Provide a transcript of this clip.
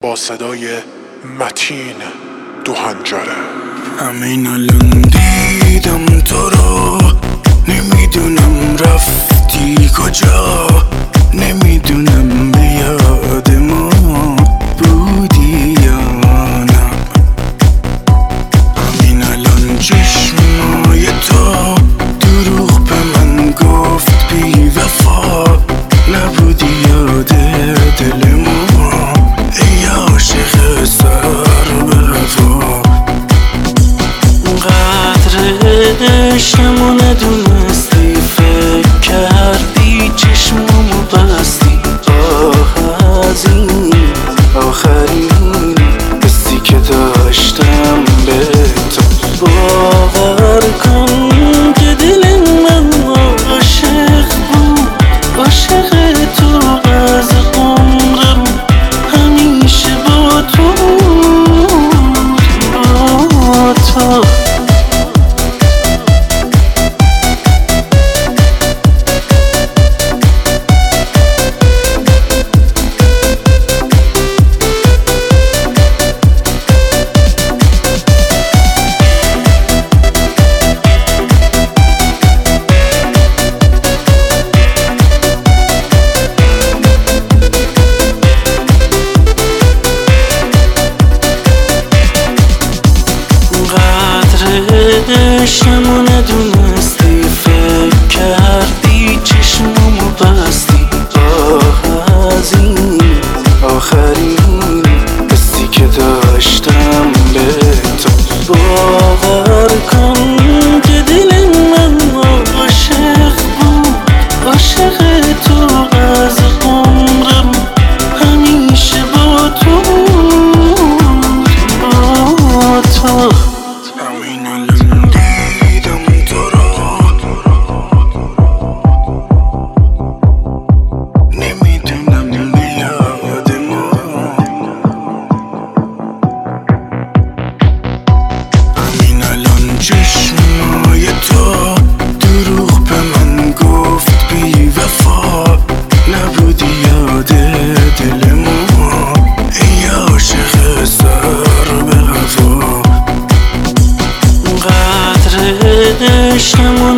با صدای متین دوهنجره. همین الان دیدم تو رو، نمیدونم رفتی کجا، نمیدونم به یاد ما بودی یا نه. همین الان چشمای تو دروغ به من گفت بی وفا، نبودی یاد دل ما ای عاشق سر به هوا. قدر عشقمو ندونستی، فکر کردی چشممو بستی. از این آخرین حسی که داشتم به تو، باور کن که دل من عاشق بود، عاشق تو از عمرم همیشه با تو، با تو. عشقمو ندونستی، فکر کردی چشممو بستی. از این آخرین حسی که داشتم به تو، باور کن که دل من عاشق بود، عاشق تو از عمرم همیشه با تو، با تو. همین الان دیدم تو رو، نمیدونم به یاد ما. همین الان چشمای تو دروغ به من گفت بی وفا، نبودی یاد دل ما ای عاشق سر به هوا. قدر عشقمو